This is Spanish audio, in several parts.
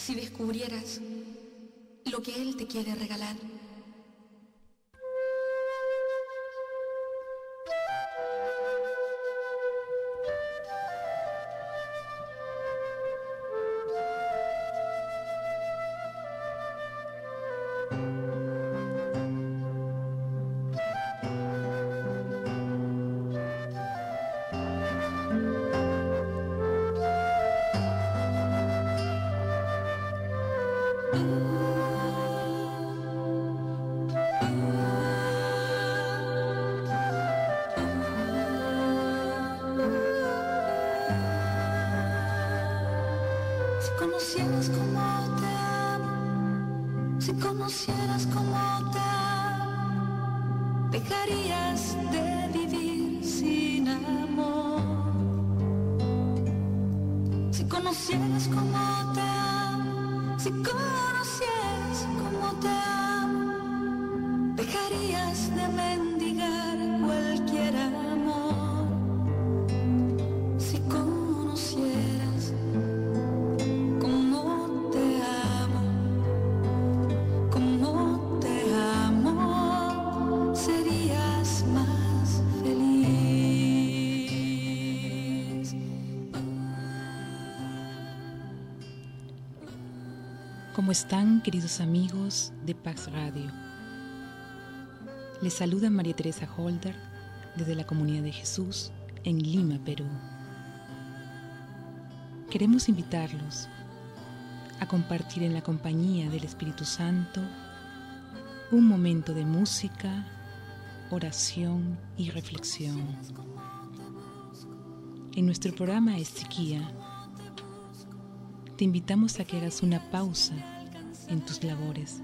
si descubrieras lo que Él te quiere regalar. conocieras cómo te amo, si conocieras cómo te amo, dejarías de vivir sin amor. Si conocieras cómo te amo, si conocieras cómo te amo, dejarías de mendigar cualquier amor. Si conocieras cómo te amo, serías más feliz. ¿Cómo están, queridos amigos de Pax Radio? Les saluda María Teresa Holder desde la Comunidad de Jesús en Lima, Perú. Queremos invitarlos a compartir en la compañía del Espíritu Santo un momento de música, oración y reflexión. En nuestro programa Estiquía, te invitamos a que hagas una pausa en tus labores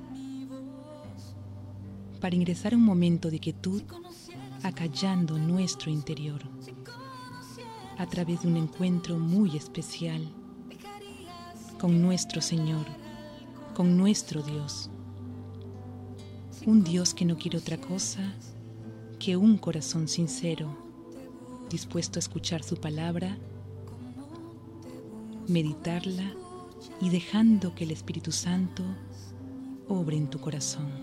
para ingresar a un momento de quietud, acallando nuestro interior a través de un encuentro muy especial con nuestro Señor, con nuestro Dios. Un Dios que no quiere otra cosa que un corazón sincero, dispuesto a escuchar su palabra, meditarla y dejando que el Espíritu Santo obre en tu corazón.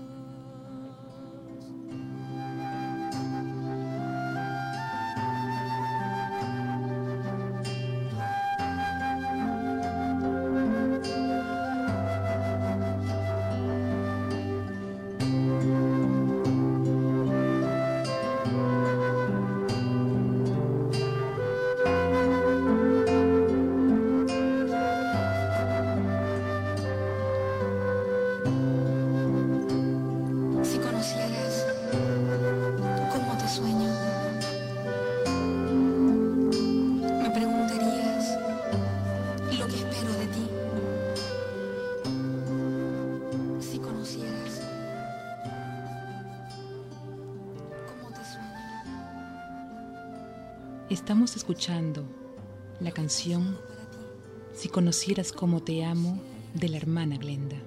Estamos escuchando la canción Si conocieras cómo te amo de la hermana Glenda.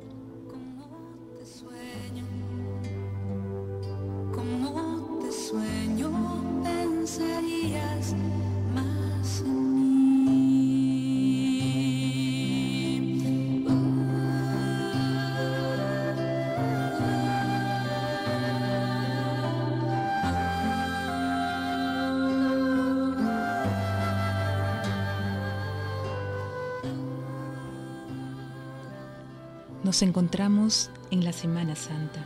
Como te sueño, pensarías más en mí. Nos encontramos en la Semana Santa.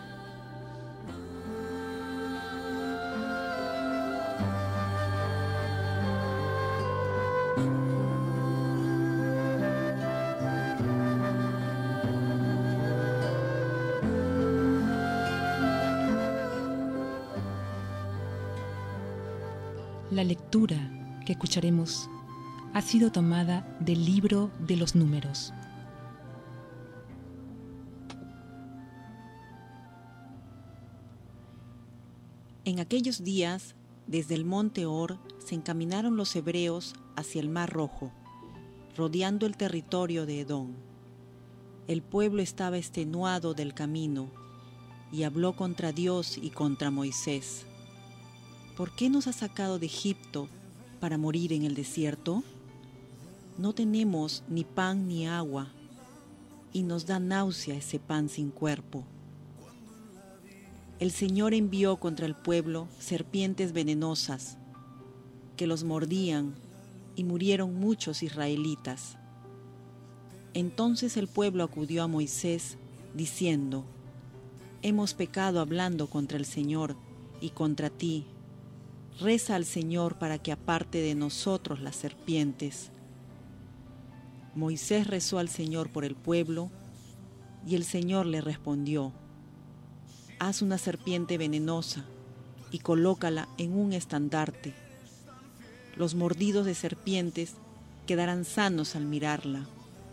La lectura que escucharemos ha sido tomada del libro de los Números. En aquellos días, desde el monte Hor, se encaminaron los hebreos hacia el Mar Rojo, rodeando el territorio de Edom. El pueblo estaba extenuado del camino y habló contra Dios y contra Moisés. ¿Por qué nos has sacado de Egipto para morir en el desierto? No tenemos ni pan ni agua y nos da náusea ese pan sin cuerpo. El Señor envió contra el pueblo serpientes venenosas que los mordían y murieron muchos israelitas. Entonces el pueblo acudió a Moisés diciendo: hemos pecado hablando contra el Señor y contra ti. Reza al Señor para que aparte de nosotros las serpientes. Moisés rezó al Señor por el pueblo, y el Señor le respondió: haz una serpiente venenosa y colócala en un estandarte. Los mordidos de serpientes quedarán sanos al mirarla.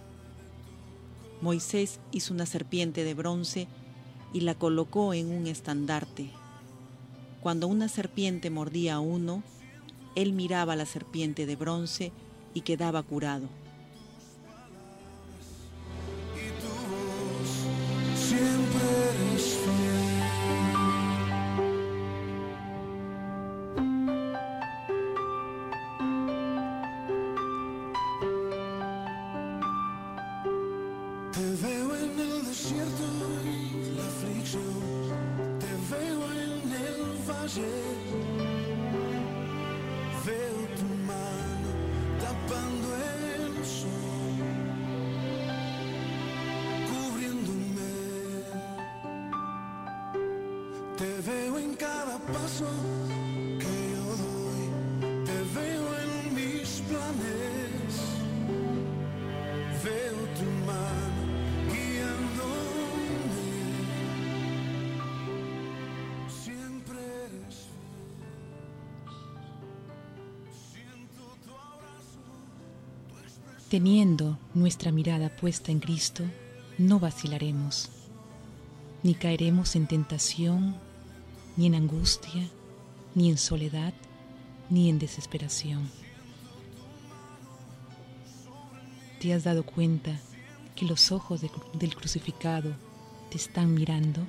Moisés hizo una serpiente de bronce y la colocó en un estandarte. Cuando una serpiente mordía a uno, él miraba a la serpiente de bronce y quedaba curado. Te veo en el desierto y la aflicción, te veo en el valle, veo tu mano tapando el sol, cubriéndome. Te veo en cada paso que yo doy, te veo en mis planes, veo tu mano guiándome, siempre eres fiel. Siento tu abrazo, tu expresión. Teniendo nuestra mirada puesta en Cristo, no vacilaremos, ni caeremos en tentación, ni en angustia, ni en soledad, ni en desesperación. ¿Te has dado cuenta que los ojos del crucificado te están mirando?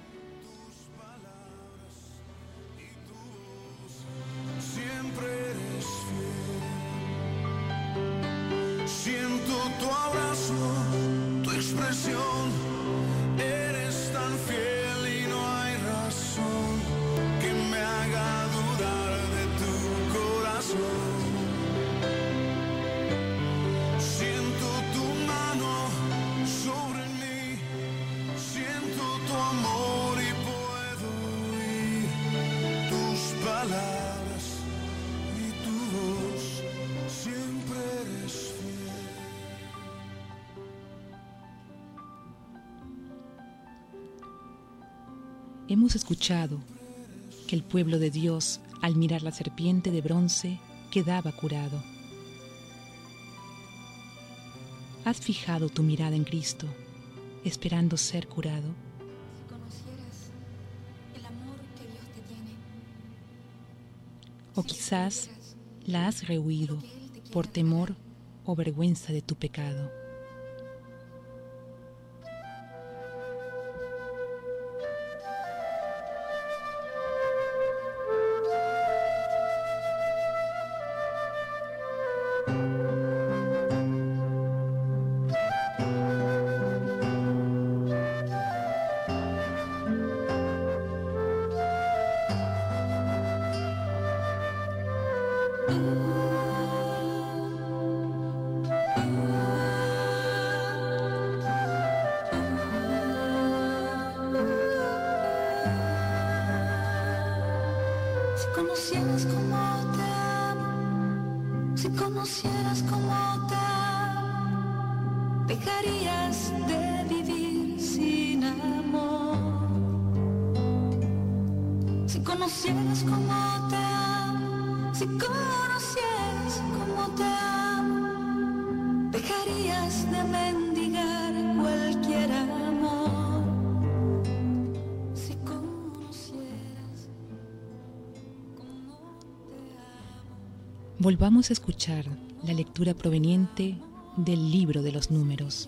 Siempre eres fiel. Siento tu abrazo, tu expresión. Eres tan fiel y no hay razón que me haga dudar de tu corazón. Siento tu mano sobre mí, siento tu amor y puedo oír tus palabras y tu voz, siempre eres fiel. Hemos escuchado que el pueblo de Dios, al mirar la serpiente de bronce, quedaba curado. ¿Has fijado tu mirada en Cristo, esperando ser curado? Si conocieras el amor que Dios te tiene. ¿O quizás la has rehuido por temor o vergüenza de tu pecado? Si conocieras cómo te amo, si conocieras cómo te amo, dejarías de vivir sin amor. Si conocieras cómo te amo, si conocieras cómo te amo, dejarías de mendigar cualquier amor. Si conocieras cómo te amo. Volvamos a escuchar la lectura proveniente del libro de los Números.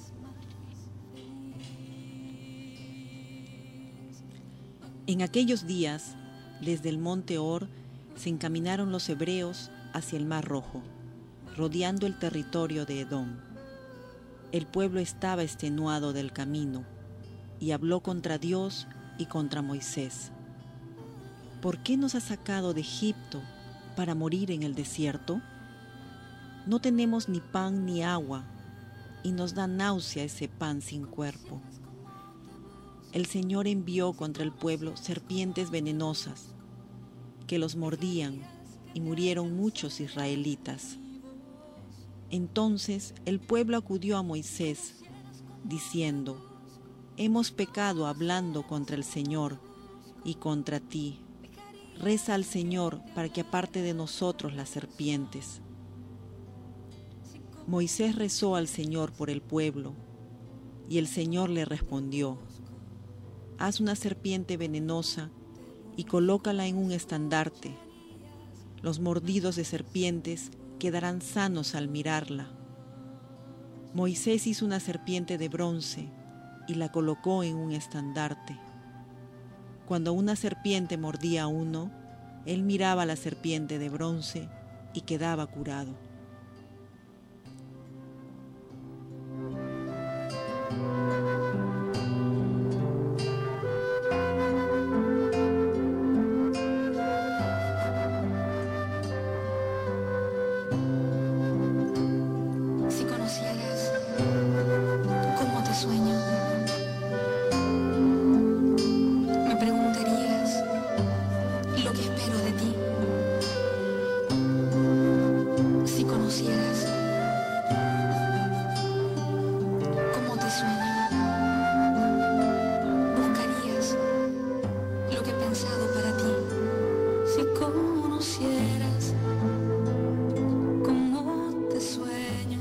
En aquellos días, desde el monte Hor, se encaminaron los hebreos hacia el Mar Rojo, rodeando el territorio de Edom. El pueblo estaba extenuado del camino y habló contra Dios y contra Moisés. ¿Por qué nos has sacado de Egipto para morir en el desierto? No tenemos ni pan ni agua, y nos da náusea ese pan sin cuerpo. El Señor envió contra el pueblo serpientes venenosas, que los mordían, y murieron muchos israelitas. Entonces el pueblo acudió a Moisés, diciendo: Hemos pecado hablando contra el Señor y contra ti. Reza al Señor para que aparte de nosotros las serpientes. Moisés rezó al Señor por el pueblo, y el Señor le respondió: Haz una serpiente venenosa y colócala en un estandarte. Los mordidos de serpientes quedarán sanos al mirarla. Moisés hizo una serpiente de bronce y la colocó en un estandarte. Cuando una serpiente mordía a uno, él miraba a la serpiente de bronce y quedaba curado. Si conocieras cómo te sueño, me preguntarías lo que espero de ti. Si conocieras cómo te sueño, buscarías lo que he pensado para ti. Si conocieras cómo te sueño,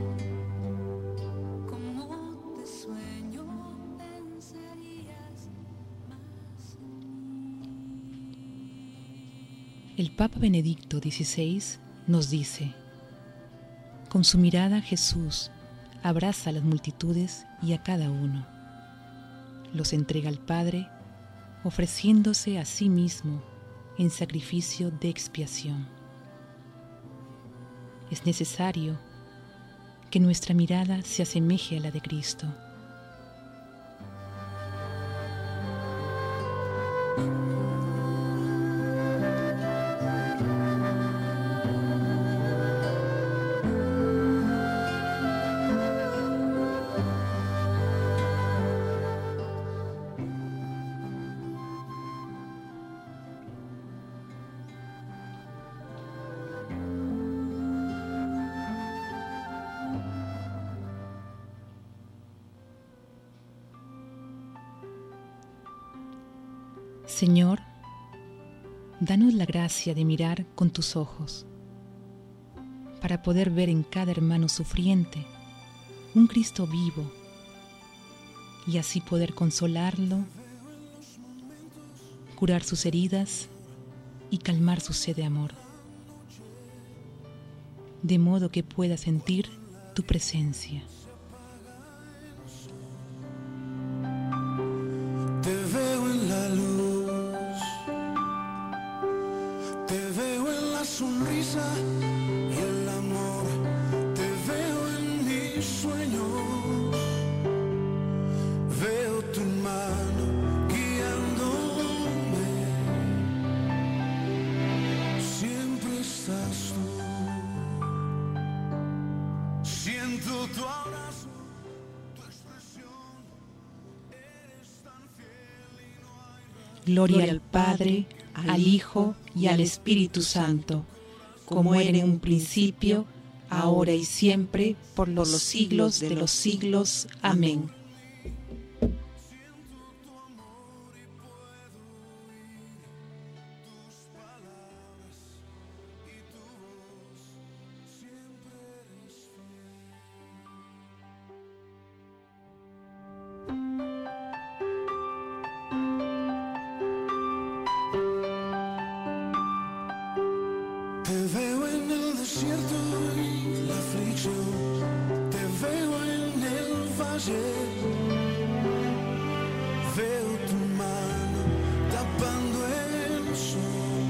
pensarías más en mí. El Papa Benedicto XVI nos dice: con su mirada Jesús abraza a las multitudes y a cada uno. Los entrega al Padre, ofreciéndose a sí mismo en sacrificio de expiación. Es necesario que nuestra mirada se asemeje a la de Cristo. Señor, danos la gracia de mirar con tus ojos, para poder ver en cada hermano sufriente un Cristo vivo y así poder consolarlo, curar sus heridas y calmar su sed de amor, de modo que pueda sentir tu presencia. Te veo en la luz, te veo en la sonrisa y el amor, te veo en mis sueños, veo tu mano guiándome, siempre estás tú, siento tu abrazo. Gloria al Padre, al Hijo y al Espíritu Santo, como era en un principio, ahora y siempre, por los siglos de los siglos. Amén. Te veo en el desierto y la aflicción, te veo en el valle, veo tu mano tapando el sol,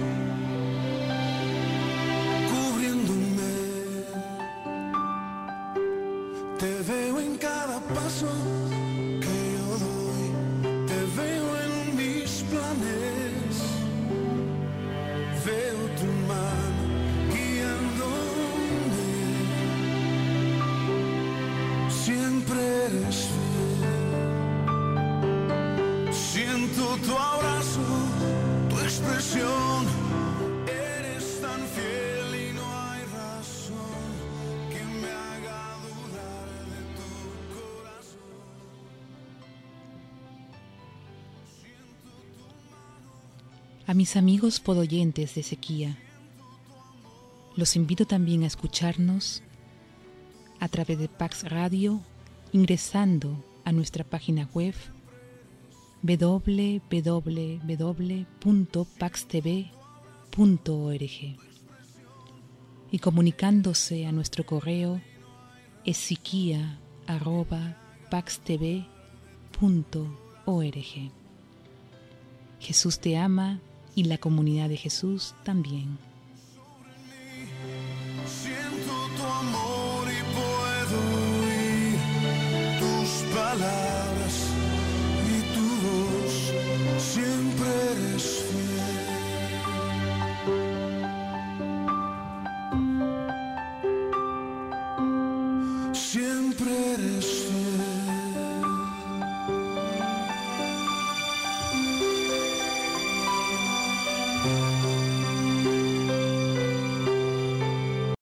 cubriéndome, Te veo en cada paso que yo doy, te veo en mis planes, veo tu mano guiándome, siempre eres fiel, siento tu abrazo, tu expresión, eres tan fiel y no hay razón que me haga dudar de tu corazón. A mis amigos podoyentes de Sequía, los invito también a escucharnos a través de Pax Radio, ingresando a nuestra página web www.paxtv.org y comunicándose a nuestro correo esiquia@paxtv.org. Jesús te ama y la comunidad de Jesús también.